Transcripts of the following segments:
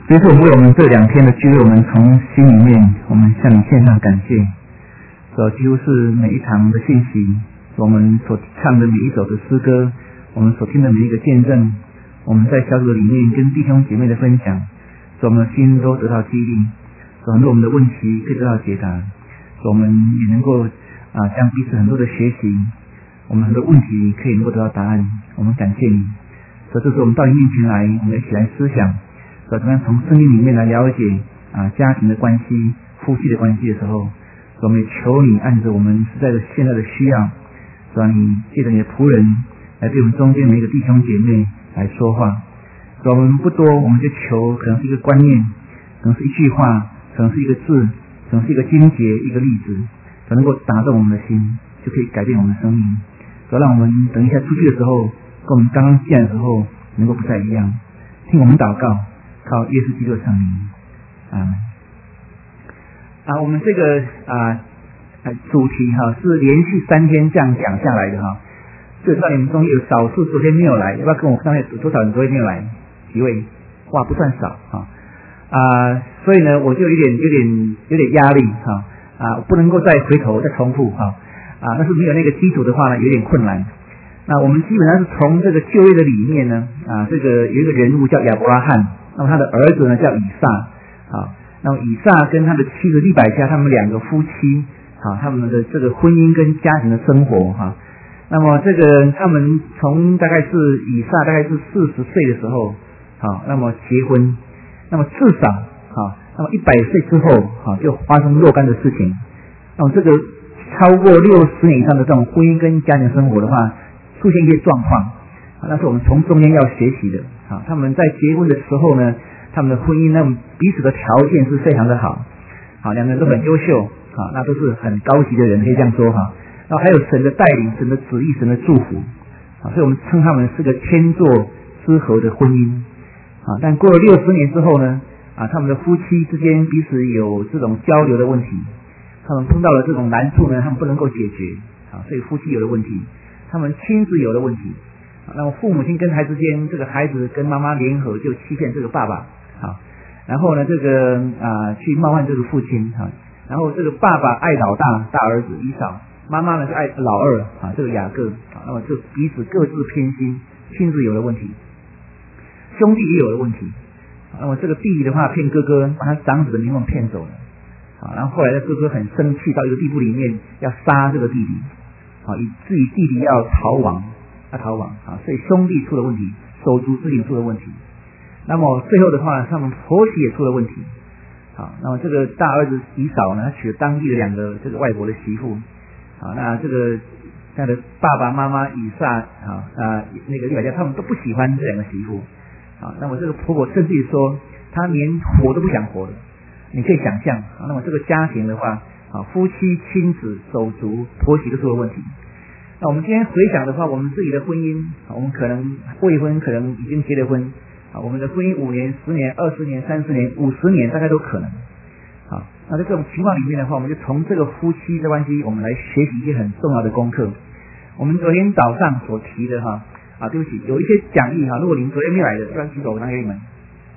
所以说为我们这2天的聚会，我们从心里面我们向你献上感谢。几乎是每一堂的信息，我们所唱的每一首的诗歌，我们所听的每一个见证，我们在小组里面跟弟兄姐妹的分享，使我们的心都得到激励，使很多我们的问题可以得到解答，使我们也能够将彼此很多的学习，我们很多问题可以能够得到答案。我们感谢你。所以这时候我们到你面前来，我们一起来思想，怎么样从圣经里面来了解家庭的关系、夫妻的关系的时候，我们也求你按着我们现在的需要，让你借着你的仆人来对我们中间每一个弟兄姐妹来说话。我们不多，我们就求，可能是一个观念，可能是一句话，可能是一个字，可能是一个经节、一个例子，能够打动我们的心，就可以改变我们的生命。让我们等一下出去的时候，跟我们刚刚见的时候能够不再一样。听我们祷告，靠耶稣基督的圣名，阿们。我们这个主题是连续3天这样讲下来的这知道你们中有少数昨天没有来，要不要跟我刚才多少人昨天没有来？几位？哇，不算少所以呢，我就有点压力不能够再回头再重复但是没有那个基础的话呢，有点困难。那我们基本上是从这个旧约的里面呢这个有一个人物叫亚伯拉罕，那么他的儿子呢叫以撒那么以撒跟他的妻子利百加，他们2个夫妻他们的这个婚姻跟家庭的生活那么这个他们从大概是以撒大概是40岁的时候那么结婚，那么至少那么100岁之后就发生若干的事情。那么这个超过60年以上的这种婚姻跟家庭生活的话，出现一些状况那是我们从中间要学习的他们在结婚的时候呢，他们的婚姻那么彼此的条件是非常的好2个人都很优秀那都是很高级的人，可以这样说然后还有神的带领、神的旨意、神的祝福所以我们称他们是个天作之合的婚姻但过了60年之后呢他们的夫妻之间彼此有这种交流的问题，他们碰到了这种难处呢，他们不能够解决所以夫妻有了问题，他们亲子有了问题那么父母亲跟孩子之间，这个孩子跟妈妈联合就欺骗这个爸爸然后呢这个去冒犯这个父亲然后这个爸爸爱老大儿子以扫，妈妈呢就爱老二这个雅各那么就彼此各自偏心，亲子有了问题，兄弟也有了问题那么这个弟弟的话骗哥哥，把他长子的名望骗走了然后后来的哥哥很生气，到一个地步里面要杀这个弟弟以至于弟弟要逃亡所以兄弟出了问题，手足之情出了问题。那么最后的话，他们婆媳也出了问题那么这个大儿子以扫呢，他娶了当地的2个这个外国的媳妇那这个他的爸爸妈妈以撒那个利百加他们都不喜欢这2个媳妇那么这个婆婆甚至于说她连活都不想活了，你可以想象那么这个家庭的话夫妻、亲子、手足、婆媳都出了问题。那我们今天回想的话，我们自己的婚姻我们可能未婚，可能已经结了婚我们的婚姻5年、10年、20年、30年、50年大概都可能那在这种情况里面的话，我们就从这个夫妻的关系，我们来学习一些很重要的功课。我们昨天早上所提的对不起，有一些讲义如果你们昨天没来的，要举手我拿给你们。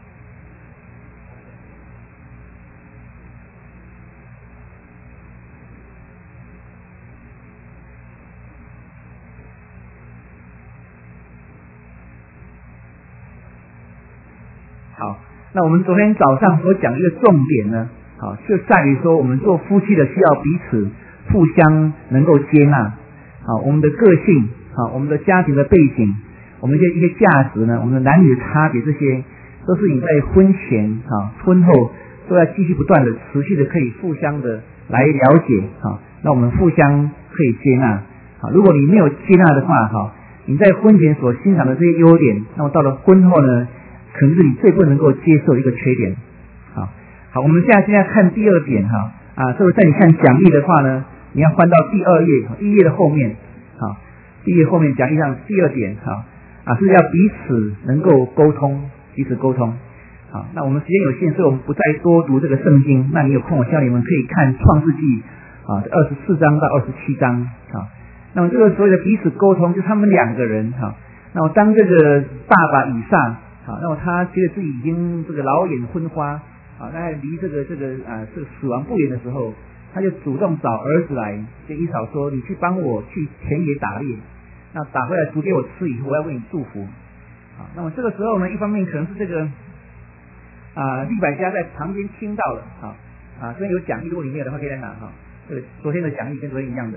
好，那我们昨天早上所讲一个重点呢就在于说，我们做夫妻的需要彼此互相能够接纳我们的个性我们的家庭的背景，我们一些价值呢，我们的男女的差别，这些都是你在婚前婚后都要继续不断的持续的可以互相的来了解那我们互相可以接纳如果你没有接纳的话你在婚前所欣赏的这些优点，那么到了婚后呢，可能是你最不能够接受一个缺点好，我们现在看第2点所以在你看讲义的话呢，你要翻到第2页，1页的后面第1页后面讲义上第2点是要彼此能够沟通，彼此沟通那我们时间有限，所以我们不再多读这个圣经，那你有空我希望你们可以看创世纪24章到27章那么这个所谓的彼此沟通，就是他们2个人那么当这个爸爸以撒那么他觉得自己已经这个老眼昏花大概离这个死亡不远的时候，他就主动找儿子来跟以扫说：“你去帮我去田野打猎，那打回来煮给我吃以后，我要为你祝福。”那么这个时候呢，一方面可能是这个利百加在旁边听到了这边有讲义，如果你没有的话可以来拿这个昨天的讲义跟昨天一样的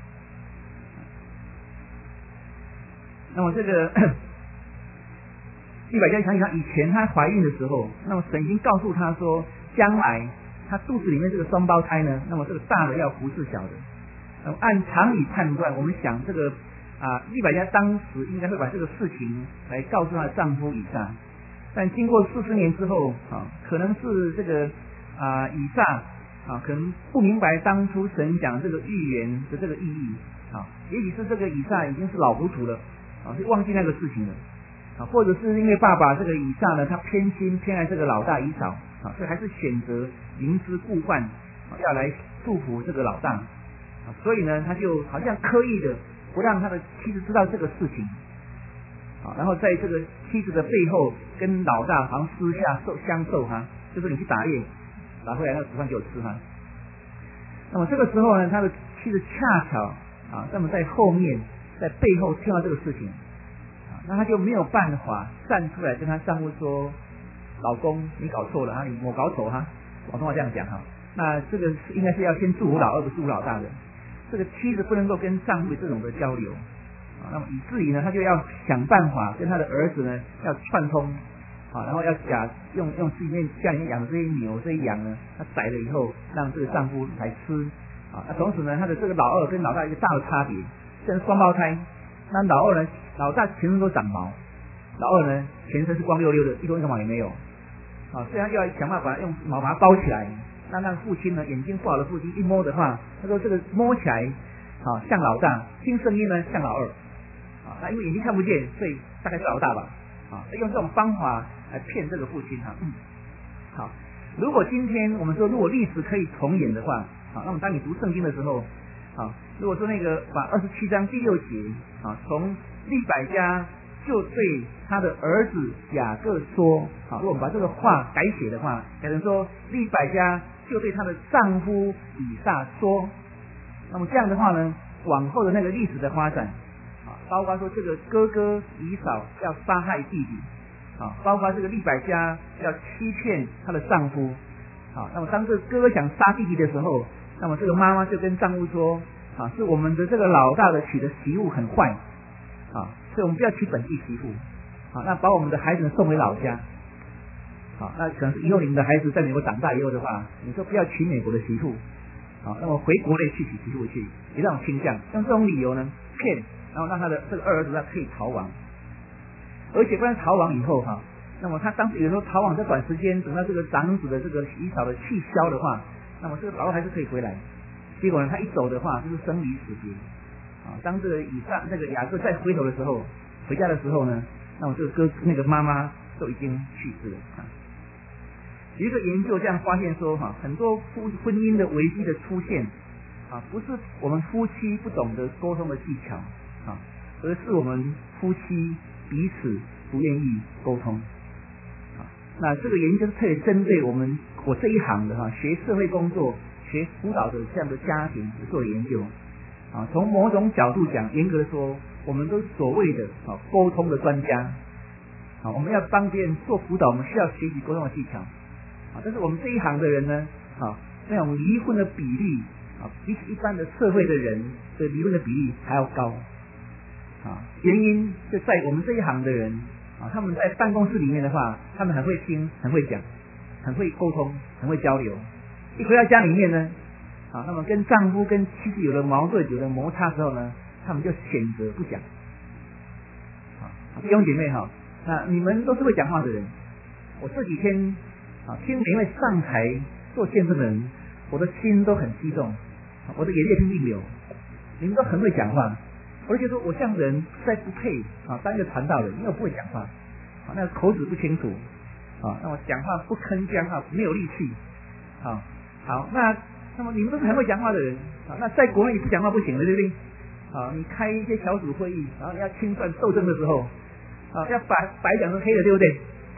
那么这个利百加想起他以前她怀孕的时候，那么神已经告诉她说，将来她肚子里面这个双胞胎呢，那么这个大的要服侍小的。那么按常理判断，我们想这个利百加当时应该会把这个事情来告诉她的丈夫以撒，但经过40年之后可能是这个以撒可能不明白当初神讲这个预言的这个意义也许是这个以撒已经是老糊涂了就忘记那个事情了或者是因为爸爸这个以撒呢，他偏爱这个老大以扫所以还是选择明知故犯要来祝福这个老大所以呢，他就好像刻意的不让他的妻子知道这个事情然后在这个妻子的背后跟老大好像私下相授就是你去打猎打回来那个煮饭给我吃那么这个时候呢，他的妻子恰巧那么在后面在背后听到这个事情那他就没有办法站出来跟他丈夫说，老公你搞错了你我搞错广东话这样讲那这个应该是要先祝福老二，不祝福老大的。这个妻子不能够跟丈夫有这种的交流那么以至于呢，他就要想办法跟他的儿子呢要串通然后要用自己家里面养的这些牛这些羊呢，他宰了以后让这个丈夫来吃那同时呢，他的这个老二跟老大一个大的差别，虽然双胞胎，那老大全身都长毛，老二呢全身是光溜溜的，一根毛也没有所以他就要想办法用毛把它包起来，让父亲呢眼睛不好的父亲一摸的话，他说这个摸起来像老大，听声音呢像老二那因为眼睛看不见，所以大概是老大吧用这种方法来骗这个父亲好，如果今天我们说如果历史可以重演的话那么当你读圣经的时候如果说那个把27章第6节从利百加就对他的儿子雅各说如果我们把这个话改写的话，改成说利百加就对他的丈夫以撒说，那么这样的话呢，往后的那个历史的发展包括说这个哥哥以扫要杀害弟弟包括这个利百加要欺骗她的丈夫那么当这个哥哥想杀弟弟的时候，那么这个妈妈就跟丈夫说是我们的这个老大的娶的媳妇很坏所以我们不要娶本地媳妇那把我们的孩子送回老家那可能是以后你们的孩子在美国长大以后的话，你说不要娶美国的媳妇那么回国内去娶媳妇去，有这种倾向，用这种理由呢骗，然后让他的这个二儿子可以逃亡，而且不但逃亡以后那么他当时有时候逃亡这短时间，等到这个长子的这个以扫的气消的话，那么这个老二还是可以回来。结果呢，他一走的话就是生离死别当这个雅各再回头的时候，回家的时候呢，那么这个那个妈妈都已经去世了有一个研究这样发现说很多婚姻的危机的出现不是我们夫妻不懂得沟通的技巧而是我们夫妻彼此不愿意沟通那这个研究是特别针对我这一行的学社会工作学辅导的这样的家庭做研究从某种角度讲，严格的说我们都是所谓的沟通的专家我们要帮别人做辅导，我们需要学习沟通的技巧但是我们这一行的人呢那种离婚的比例比起一般的社会的人的离婚的比例还要高原因就在我们这一行的人他们在办公室里面的话，他们很会听，很会讲，很会沟通，很会交流，一回到家里面呢那么跟丈夫跟妻子有了矛盾有了摩擦之后呢，他们就选择不讲弟兄姐妹那你们都是会讲话的人，我这几天听每一位上台做见证的人，我的心都很激动，我的眼泪拼命流，你们都很会讲话，我就觉得我这样的人实在不配当一个传道人，因为我不会讲话那个口齿不清楚那我讲话不铿锵没有力气好那么你们都是很会讲话的人那在国内你不讲话不行了，对不对你开一些小组会议，然后你要清算斗争的时候要把白讲成黑的，对不对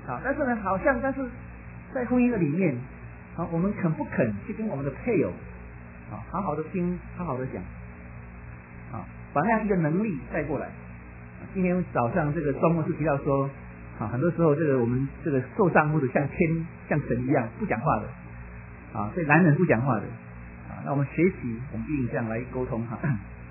但是呢，但是在婚姻的里面，我们肯不肯去跟我们的配偶，好好的听，好好的讲，把那样一个能力带过来。今天早上这个庄牧师提到说，很多时候这个我们这个受丈夫的像神一样不讲话的，所以男人不讲话的，那我们学习，我们运用这样来沟通哈。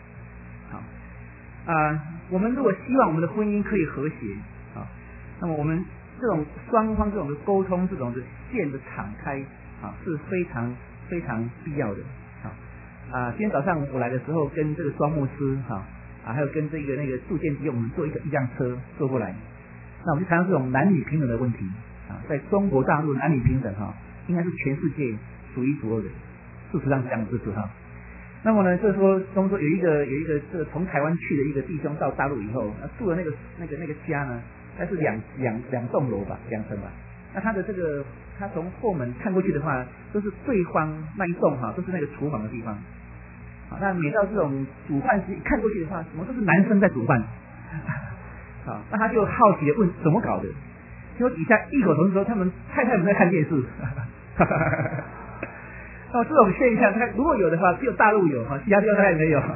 我们如果希望我们的婚姻可以和谐，那么我们这种双方这种的沟通，这种的线的敞开，是非常非常必要的。今天早上我来的时候，跟这个庄牧师还有跟这个那个杜建基，我们坐一辆车坐过来，那我们就谈到这种男女平等的问题在中国大陆男女平等应该是全世界数一数二的，事实上是这样子那么呢，就是说，中国有一个这个从台湾去的一个弟兄到大陆以后，住的那个家呢，那是两栋楼吧，2层吧。那他的这个，他从后门看过去的话，都是对方那一栋都是那个厨房的地方。那每到这种煮饭时看过去的话，什么都是男生在煮饭。那他就好奇的问怎么搞的？结果底下异口同声说他们太太们在看电视。那么这种现象，如果有的话，只有大陆有其他地方大概没有。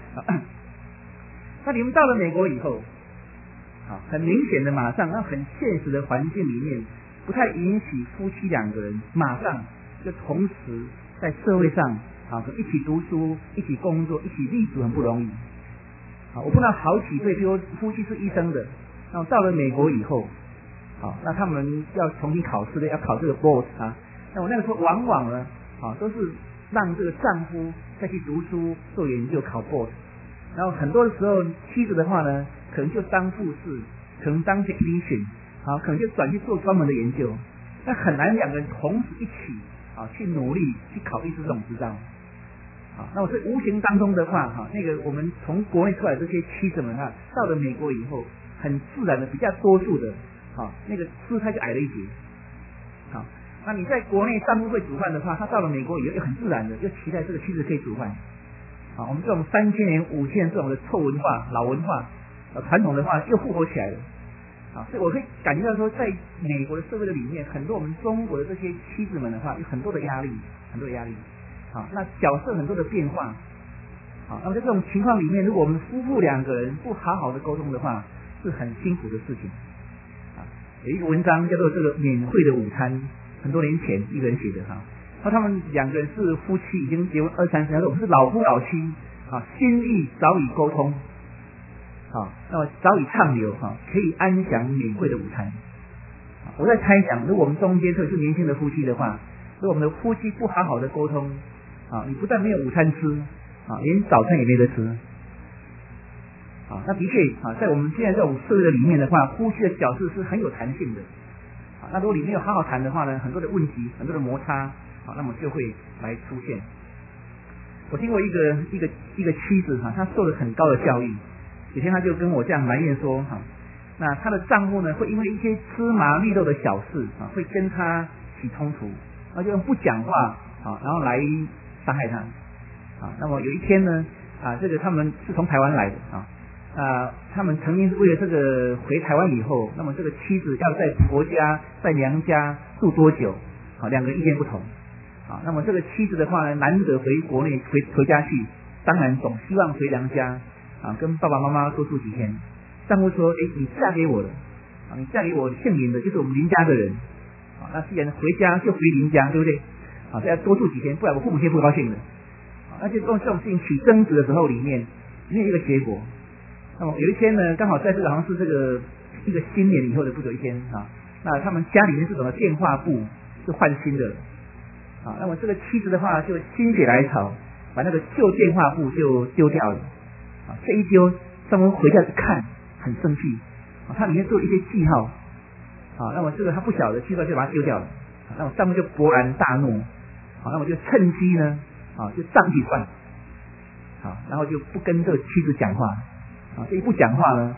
那你们到了美国以后，很明显的马上，很现实的环境里面，不太允许夫妻2个人马上就同时在社会上一起读书、一起工作、一起立足，很不容易。我碰到好几对，比如夫妻是医生的，那到了美国以后，那他们要重新考试的，要考这个 board 那我那个时候往往呢。都是让这个丈夫再去读书做研究考 board， 然后很多的时候妻子的话呢，可能就当护士，可能当 technician， 可能就转去做专门的研究，那很难2个人同时一起去努力去考医师这种执照。那我这无形当中的话那个我们从国内出来这些妻子们到了美国以后，很自然的比较多数的那个姿态就矮了一截。那你在国内丈夫会煮饭的话，他到了美国以后又很自然的就期待这个妻子可以煮饭。我们这种3000年、5000年这种的臭文化、老文化、传统的话又复活起来了。所以我可以感觉到说，在美国的社会的里面，很多我们中国的这些妻子们的话，有很多的压力，很多的压力。那角色很多的变化。那么在这种情况里面，如果我们夫妇2个人不好好的沟通的话，是很辛苦的事情。有一个文章叫做这个免费的午餐。很多年前一个人写的那他们2个人是夫妻，已经结婚20-30年了，我们是老夫老妻心意早已沟通那么早已畅流可以安享免费的午餐。我在猜想，如果我们中间特别是年轻的夫妻的话，如果我们的夫妻不好好的沟通你不但没有午餐吃连早餐也没得吃那的确在我们现在这种社会的里面的话，夫妻的角色是很有弹性的。那如果你没有好好谈的话呢，很多的问题，很多的摩擦那么就会来出现。我听过一个妻子她受了很高的教育，有天她就跟我这样埋怨说那她的丈夫呢会因为一些芝麻绿豆的小事会跟她起冲突，就用不讲话然后来伤害她那么有一天呢这个他们是从台湾来的他们曾经是为了这个回台湾以后，那么这个妻子要在婆家在娘家住多久2个意见不同那么这个妻子的话呢，难得回国内回家去，当然总希望回娘家跟爸爸妈妈多住几天。丈夫说你嫁给我了你嫁给我姓林的，就是我们林家的人那既然回家就回林家，对不对这要多住几天，不然我父母亲不高兴的那就用这种事情起争执的时候里面有一个结果。那么有一天呢，刚好在这个好像是这个一个新年以后的不久一天那他们家里面这种的电话簿就换新的那么这个妻子的话就心血来潮，把那个旧电话簿就丢掉了这一丢，丈夫回家去看，很生气他里面做了一些记号那么这个他不晓得，妻子就把它丢掉了那么丈夫就勃然大怒那么就趁机呢就账去算然后就不跟这个妻子讲话这一不讲话呢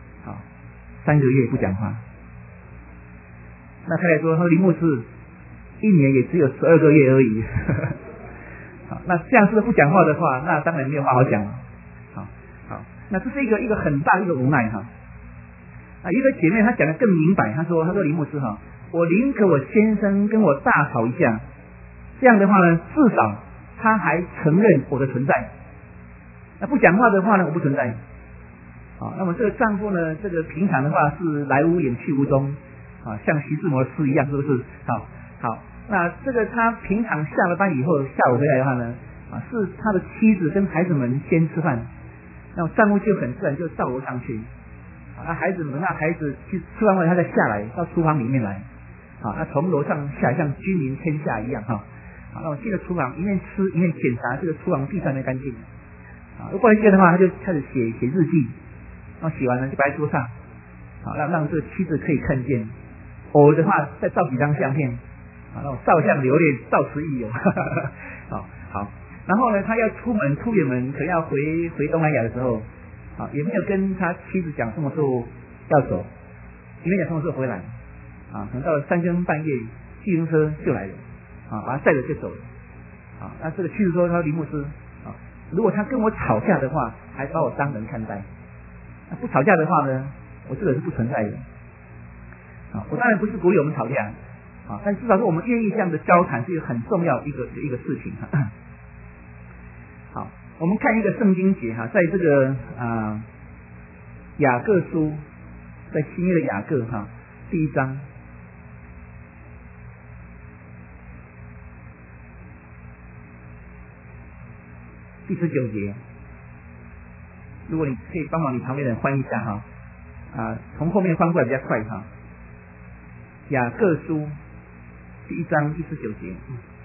3个月不讲话。那太太说林牧师1年也只有12个月而已那这样子不讲话的话，那当然没有话好讲了那这是一个很大的一个无奈有一个姐妹她讲的更明白，她说林牧师哈，我宁可我先生跟我大吵一架，这样的话呢，至少他还承认我的存在。那不讲话的话呢，我不存在。那么这个丈夫呢，这个平常的话是来无影去无踪，像徐志摩诗一样，是不是？好，那这个他平常下了班以后，下午回来的话呢，是他的妻子跟孩子们先吃饭，那么丈夫就很自然就到楼上去，那孩子去吃完饭，他再下来到厨房里面来，那从楼上下来像君临天下一样那我进了厨房，一面吃一面检查这个厨房地上没干净，如果不干净的话，他就开始写日记。然后写完了就摆在桌上，让这个妻子可以看见。偶尔的话再照几张相片，那种照相留念，照此一游。好，然后呢，他要出远门，可能要回东南亚的时候，也没有跟他妻子讲什么时候要走，也没有讲什么时候回来，可能到了3更半夜，计程车就来了，把他载着就走了。那这个妻子说，他说林牧师，如果他跟我吵架的话，还把我当人看待。不吵架的话呢，我这个人是不存在的。我当然不是鼓励我们吵架，但至少是我们愿意这样的交谈是一个很重要一个事情。好，我们看一个圣经节在这个雅各书，在新约的雅各第1章。第19节。如果你可以帮忙你旁边的人翻一下从后面翻过来比较快雅各书第1章第19节。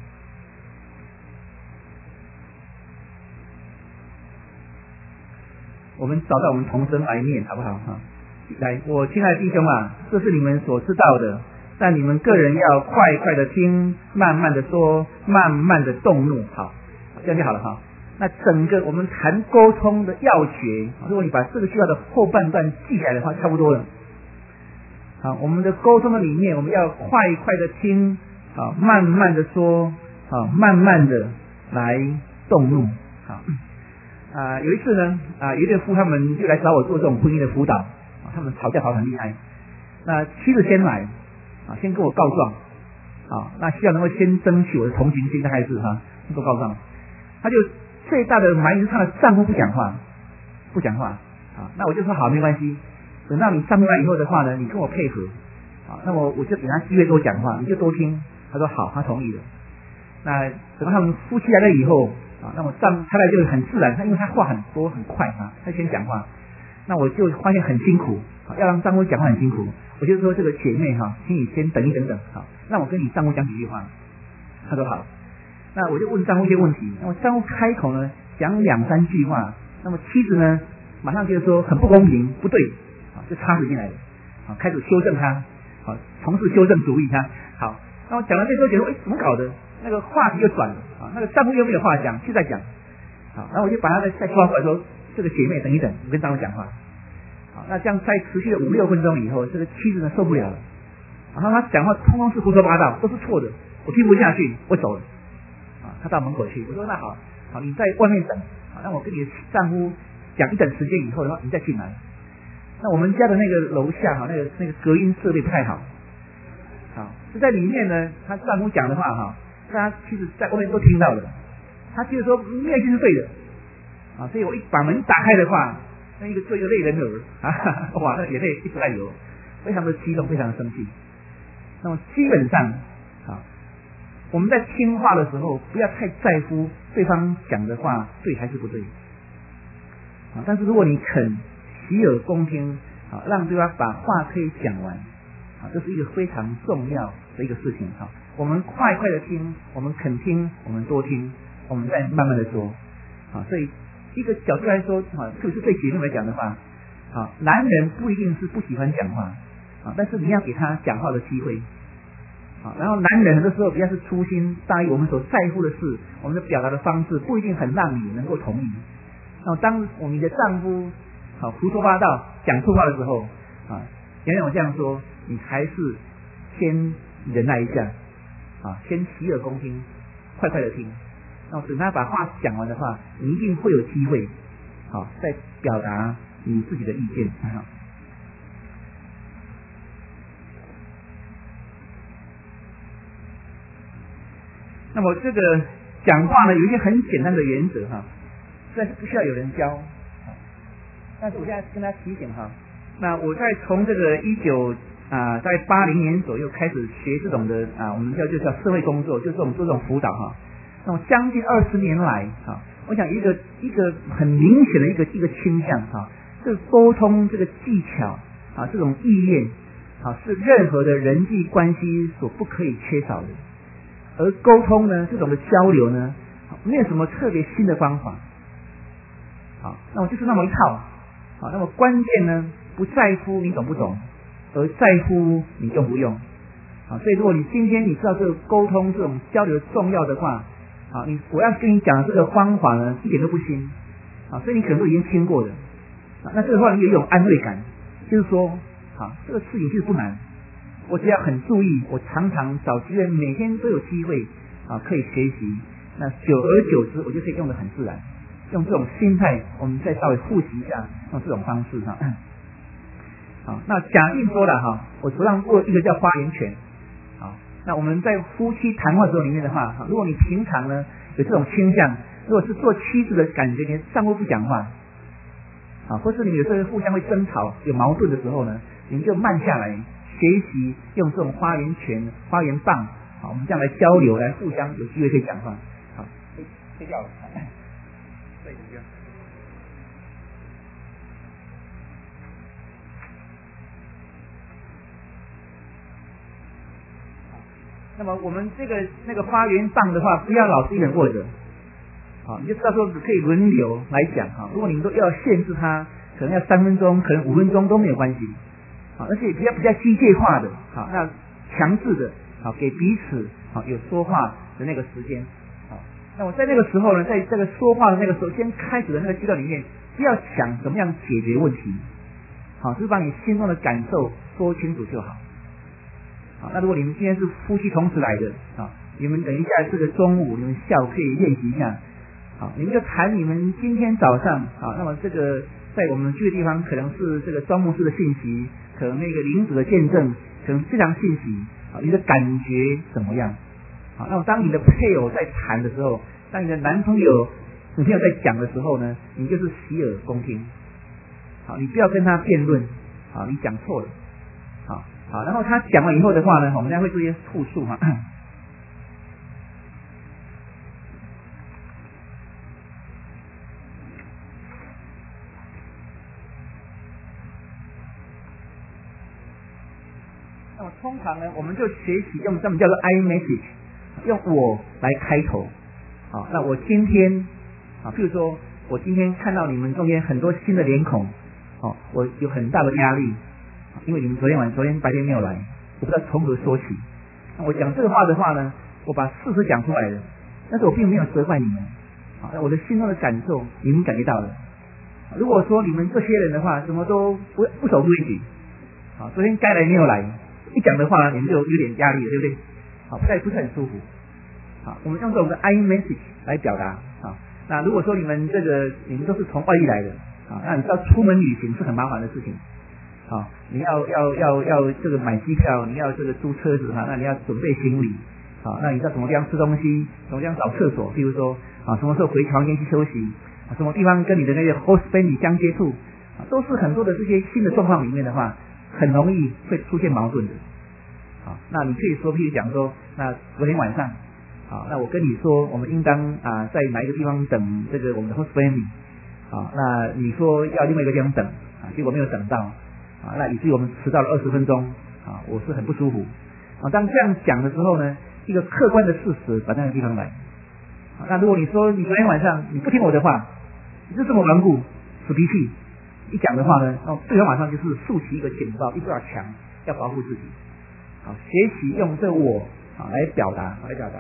我们找到我们同声来念好不好来，我亲爱的弟兄这是你们所知道的，但你们个人要快快的听，慢慢的说，慢慢的动怒。好，这样就好了那整个我们谈沟通的要诀，如果你把这个句话的后半段记起来的话，差不多了。我们的沟通的理念，我们要快快的听，慢慢的说，慢慢的来动怒。有一次呢，有一对夫他们就来找我做这种婚姻的辅导，他们吵架吵得很厉害。那妻子先来，先跟我告状，那希望能够先争取我的同情心，大概是先跟我告状。他就最大的埋怨是他的丈夫不讲话，那我就说好，没关系，等到你上班以后的话呢，你跟我配合，那么我就给他机会多讲话，你就多听。他说好，他同意了。那等到他们夫妻来了以后，那么太太就很自然，因为他话很多很快他先讲话，那我就发现很辛苦，要让丈夫讲话很辛苦，我就说这个姐妹请你先等一等，让我跟你丈夫讲几句话。他说好。那我就问丈夫一些问题，那么丈夫开口呢讲2-3句话，那么妻子呢马上就说很不公平，不对，就插嘴进来了，开始修正他，从事修正主义他。好，那我讲到这时候觉得怎么搞的？那个话题就转了，那个丈夫又没有话讲，就在讲，然后我就把他再抓回来说，这个姐妹等一等，我跟丈夫讲话。那这样在持续了5-6分钟以后，这个妻子呢受不了了，然后他讲话通通是胡说八道，都是错的，我听不下去，我走了。他到门口去，我说那好，你在外面等，让我跟你的丈夫讲一等时间以后的话，你再进来。那我们家的那个楼下那个隔音设备不太好，就在里面呢，他丈夫讲的话他其实在外面都听到了，他就是说没有一句是对的所以我一把门打开的话，做一个泪人儿哇，那眼泪一直在流，非常的激动，非常的生气。那么基本上我们在听话的时候，不要太在乎对方讲的话对还是不对但是如果你肯洗耳恭听让对方把话可以讲完这是一个非常重要的一个事情我们快快的听，我们肯听，我们多听，我们再慢慢的说所以一个角度来说特别是对姐妹来讲的话男人不一定是不喜欢讲话但是你要给他讲话的机会然后男人很多时候比较是粗心大意，我们所在乎的事，我们的表达的方式不一定很让你能够同意。那么当我们的丈夫胡说八道讲错话的时候原来我这样说，你还是先忍耐一下先洗耳恭听，快快的听，然后等他把话讲完的话，你一定会有机会再表达你自己的意见那么这个讲话呢，有一些很简单的原则哈，但是不需要有人教。但是我现在跟大家提醒哈，那我在从这个在80年左右开始学这种的我们就叫社会工作，就是我们做这种辅导哈。那么将近20年来我想一个很明显的一个倾向这个沟通这个技巧这种意愿是任何的人际关系所不可以缺少的。而沟通呢，这种的交流呢，没有什么特别新的方法。那么就是那么一套。那么关键呢，不在乎你懂不懂，而在乎你用不用。所以如果你今天你知道这个沟通这种交流重要的话，我要跟你讲的这个方法呢，一点都不新。所以你可能都已经听过的。那这个话你有一种安慰感，就是说，这个事情其实不难，我只要很注意，我常常找机会，每天都有机会可以学习。那久而久之，我就可以用得很自然。用这种心态，我们再稍微复习一下，用这种方式那假定说了我手上握一个叫发言权。那我们在夫妻谈话的时候里面的话，如果你平常呢有这种倾向，如果是做妻子的感觉，你丈夫不讲话，或是你有时候互相会争吵、有矛盾的时候呢，你们就慢下来，学习用这种发言权、发言棒，我们这样来交流，来互相有机会可以讲话。睡觉了。对，这个。那么我们那个发言棒的话，不要老是一人握着，你就知道说可以轮流来讲如果你们都要限制它，可能要3分钟，可能5分钟都没有关系而且比较机械化的那强制的给彼此有说话的那个时间那我在那个时候呢，在这个说话的那个时候，先开始的那个阶段里面，不要想怎么样解决问题，就是把你心中的感受说清楚就好。那如果你们今天是夫妻同时来的你们等一下这个中午你们下午可以练习一下你们就谈你们今天早上那么这个在我们去的地方可能是这个庄牧师的信息，可能那个领主的见证，可能这项信息你的感觉怎么样那么当你的配偶在谈的时候，当你的女朋友在讲的时候呢，你就是洗耳恭听你不要跟他辩论你讲错了然后他讲完以后的话呢，我们将会做一些复述那么通常呢，我们就学习用这么叫做 I message， 用我来开头那我今天譬如说我今天看到你们中间很多新的脸孔我有很大的压力，因为你们昨天白天没有来，我不知道从何说起。我讲这个话的话呢，我把事实讲出来了，但是我并没有责怪你们我的心中的感受你们感觉到了。如果说你们这些人的话什么都不守规矩昨天该来没有来，一讲的话你们就有点压力了，对不对不是很舒服我们用这种的 I message 来表达那如果说你们都是从外地来的那你知道出门旅行是很麻烦的事情你要这个买机票，你要这个租车子那你要准备行李那你知道什么地方吃东西，什么地方找厕所，譬如说什么时候回房间去休息什么地方跟你的那些 host family 相接触都是很多的这些新的状况里面的话，很容易会出现矛盾的那你可以说譬如讲说，那昨天晚上那我跟你说我们应当在哪一个地方等这个我们的 host family那你说要另外一个地方等结果没有等到那以至于我们迟到了20分钟我是很不舒服当这样讲的时候呢，一个客观的事实把那个地方来那如果你说你昨天晚上你不听我的话，你就这么顽固死脾气一讲的话呢对方马上就是竖起一个警报，一把墙要保护自己学习用这我来表达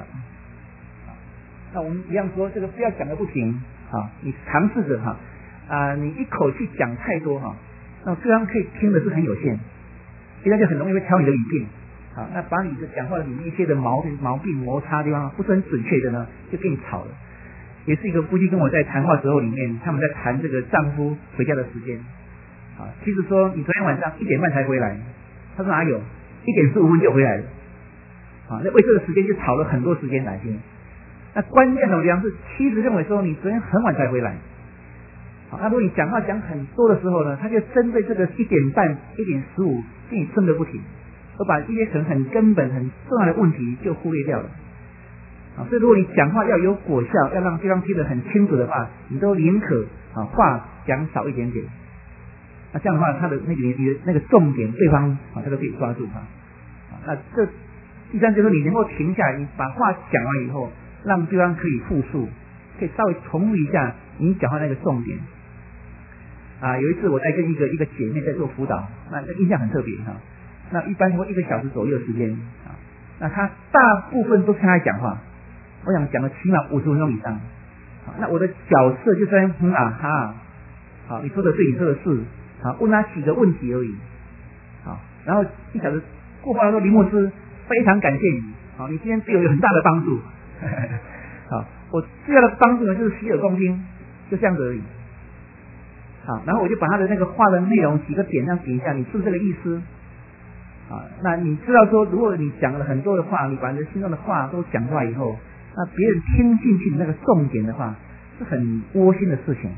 那我们一样说这个不要讲的不停你尝试着你一口气讲太多那对方可以听的是很有限，这样就很容易会挑你的语病那把你的讲话里面一些的毛病摩擦的地方不是很准确的呢，就跟你吵了。也是一个夫妻跟我在谈话时候里面，他们在谈这个丈夫回家的时间其实说你昨天晚上1点半才回来，他说哪有1点15分就回来了那为这个时间就吵了很多时间来听那关键的地方是妻子认为说你昨天很晚才回来。好，那如果你讲话讲很多的时候呢，他就针对这个1点半、1点15跟你争个不停，而把一些可能很根本、很重要的问题就忽略掉了。啊，所以如果你讲话要有果效，要让对方听得很清楚的话，你都宁可话讲少一点点。那这样的话，他的你的那个重点，对方他都可以抓住他。那这第三就是你能够停下来，你把话讲完以后，让对方可以复述，可以稍微重复一下你讲话那个重点。有一次我在跟一个姐妹在做辅导，那印象很特别哈。那一般会1个小时左右的时间啊，那她大部分都是她讲话，我想讲了起码50分钟以上。那我的角色就在好，你说的对，你说的是，好，问她几个问题而已。好，然后1小时过后，说林牧师非常感谢你，好，你今天对我有很大的帮助。好，我最大的帮助呢就是洗耳恭听，就这样子而已。好，然后我就把他的那个话的内容几个点这样点一下，你是不是这个意思？那你知道说，如果你讲了很多的话，你把你的心中的话都讲出来以后，那别人听进去的那个重点的话，是很窝心的事情。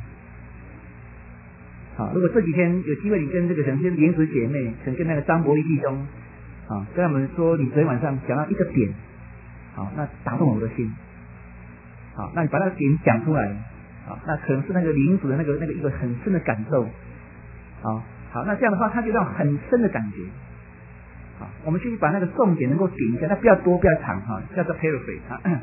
好，如果这几天有机会，你跟这个可能跟莲子姐妹，可能跟那个张伯利弟兄，跟他们说你昨天晚上讲到一个点，好，那打动我的心。好，那你把那个点讲出来。那可能是那个灵子的那个一个很深的感受。好，那这样的话，他就让很深的感觉。好，我们去把那个重点能够点一下，那不要多不要长叫做 paraphrase。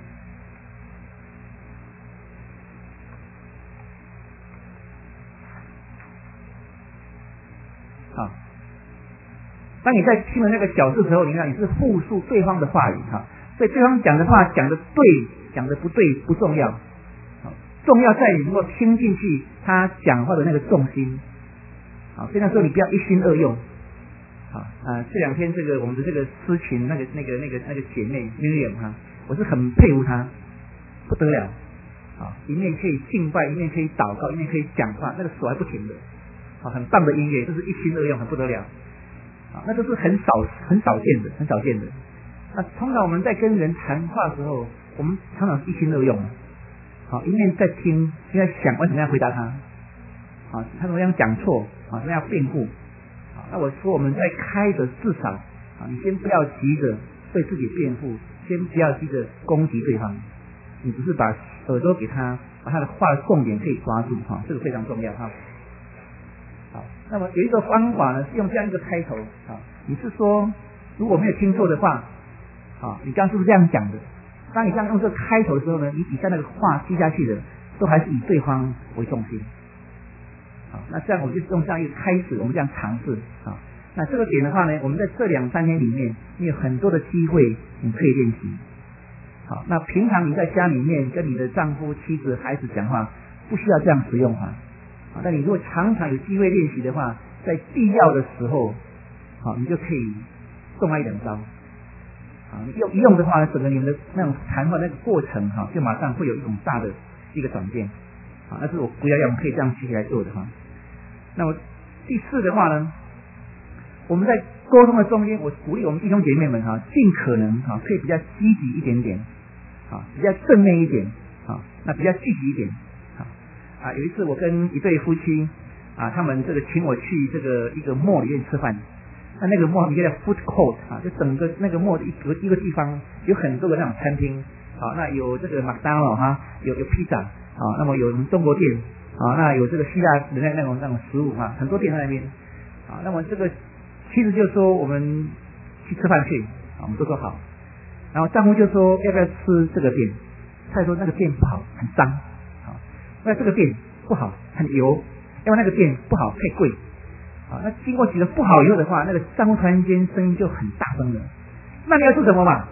好，当你在听的那个角色的时候，你看你是复述对方的话语所以对方讲的话讲的对，讲的不对不重要。重要在于能够听进去他讲话的那个重心。好，所以那时候你不要一心二用。好，这2天这个我们的这个诗琴那个姐妹 Miriam 我是很佩服她，不得了。好，一面可以敬拜，一面可以祷告，一面可以讲话，那个手还不停的。好，很棒的音乐，这是一心二用，很不得了。好，那都是很少见的。那通常我们在跟人谈话的时候，我们常常是一心二用。好，一面在听，一面在想我怎么样回答他。好，他怎么样讲错，怎么样辩护。好，那我说我们在开的至少，你先不要急着对自己辩护，先不要急着攻击对方，你只是把耳朵给他，把他的话的重点可以抓住这个非常重要好，那么有一个方法呢，是用这样一个开头你是说如果没有听错的话，你刚刚是不是这样讲的？当你这样用这个开头的时候呢，你底下那个话接下去的都还是以对方为重心。好，那这样我就用这样一个开始，我们这样尝试。好，那这个点的话呢，我们在这2-3天里面，你有很多的机会你可以练习。好，那平常你在家里面跟你的丈夫、妻子、孩子讲话，不需要这样使用好，但你如果常常有机会练习的话，在必要的时候，你就可以动来2招。你用的话，整个你们的那种谈话那个过程就马上会有一种大的一个转变。那是我不要用，可以这样学习来做的那么第4的话呢，我们在沟通的中间，我鼓励我们弟兄姐妹们尽可能可以比较积极一点点，比较正面一点，那比较积极一点。有一次我跟一对夫妻他们这个请我去这个一个 mall 里面吃饭。那个 mall 里面叫 food court 就整个那个 mall 的一个地方有很多的那种餐厅。那有这个麦当劳有披萨那么有中国店那有这个希腊的那种食物很多店在那边那么这个妻子就说我们去吃饭去我们都说好。然后丈夫就说要不要吃这个店？他说那个店不好，很脏那这个店不好，很油，要不那个店不好，太贵。那经过几个不好以后的话，那个丈夫突然间声音就很大声了。那你要做什么嘛？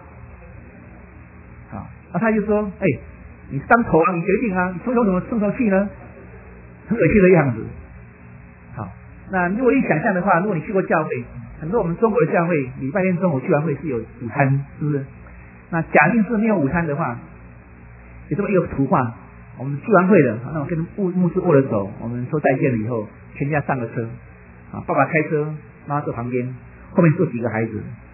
那他就说，你当头你决定你冲什么气呢？很恶心的样子。好，那如果你想象的话，如果你去过教会，很多我们中国的教会，礼拜天中午去完会是有午餐，是不是？那假定是没有午餐的话，有这么一个图画，我们去完会了，那我跟牧师握了手，我们说再见了以后，全家上了车。爸爸开车，妈妈坐旁边，后面坐几个孩子。